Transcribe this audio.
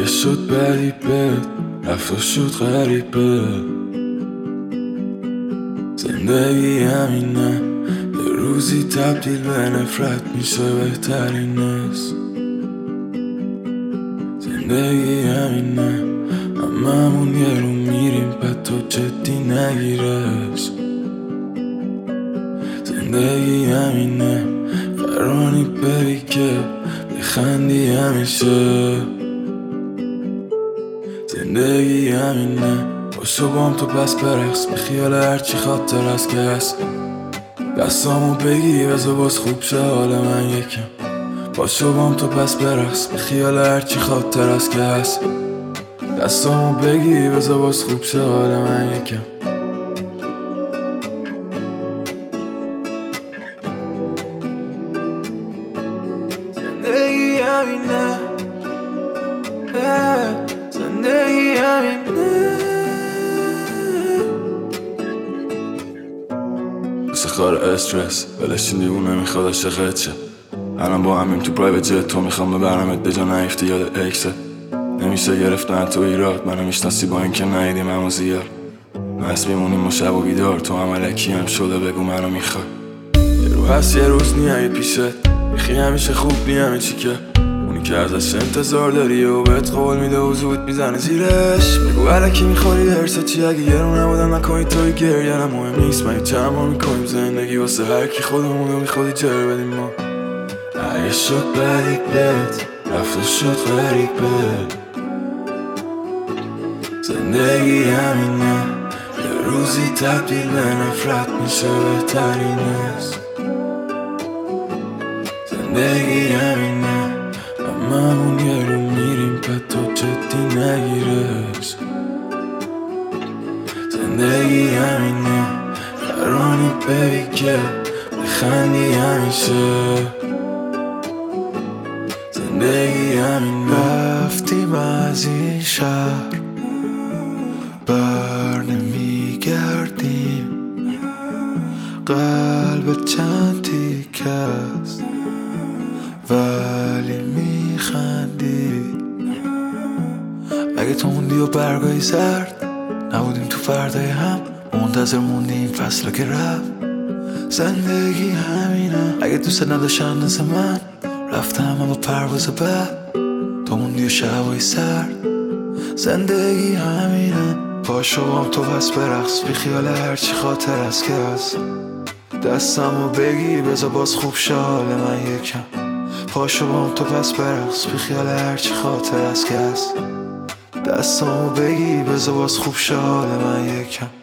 شد غریبه، رفت و شد غریبه. زندگی همینه، یه روزی تبدیل به نفرت میشه بهترین است. زندگی همینه، هممون یه رو میریم بعد تو جدی نگیرش. زندگی همینه، قرانی بری که بخندی همیشه. زندگی همینه، باشو بام تو پس برقص، به خیال هرچی خاطر هست که هست. دستامو بگی بذار باز خوب شه حال من یکم. باشو بام تو پس برقص، به خیال هرچی خاطر هست که هست. دستامو بگی بذار باز خوب شه حال من یکم. زندگی همینه، زندگی همینه. مثل خار استرس ولش دیوونه میخواد عاشقت شه. الان با همیم تو پرایوت جت، تو میخوام ببرمت به جا نیفتی یاد اکست. نمیشه گرفتن تو ایراد، منو میشناسی با اینکه ندیدیم همو زیاد. مست میمونیم و شب و بیدار، تو هم الکی هم شده بگو منو میخوای. یه رو هست یه روز نیایی پیشت، میخی همیشه خوب همه چی که اونی که ازش انتظار داری و بهت قول میده و زود میزنه زیرش. بگو الکی میخوری هرسا چی، اگه یه رو نبودم نکنی توی گریه نه مهم نیست. من چند ما میکنیم زندگی واسه هر کی خودمونو میخوادی جر بدیم ما. اگه شد غریبت، رفت و شد غریبه. زندگی همینه، یه روزی تبدیل به نفرت میشه بهترین است. زندگی همینه، هممون یه رو میریم بعد تو جدی نگیرش. زندگی همینه، قرانی بری که بخندی همیشه. زندگی همینه. رفتیم از این شهر بر نمیگردیم، قلب چند تیکه است ولی میخندی. اگه تو موندی و برگای زرد نبودیم تو فردای هم، منتظر موندیم فصل که رفت. زندگی همینه، اگه دوست نداشتن مثل من رفتم با پرواز بعد، تو موندی و شبای سرد. زندگی همینه، پاشو بام تو پس برقص، بی خیال هرچی خاطر هست که هست. دستمو بگی بذار باز خوب شه حال من یکم. پاشو بام تو پس برقص، بی خیال هرچی خاطر هست که هست. دستمو بگی بذار باز خوب شه حال من یکم.